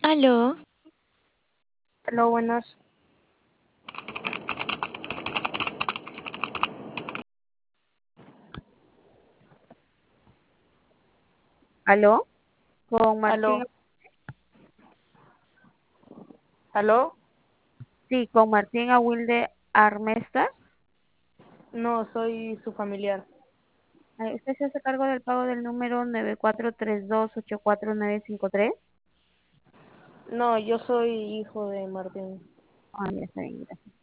Aló, Hola, buenas. ¿Aló? Con Martín, Aló, aló. sí, con Martín Awilde Armesta. No, soy su familiar. ¿Usted se hace cargo del pago del número 9432849953? No, yo soy hijo de Martín. Ah, ya está bien, gracias.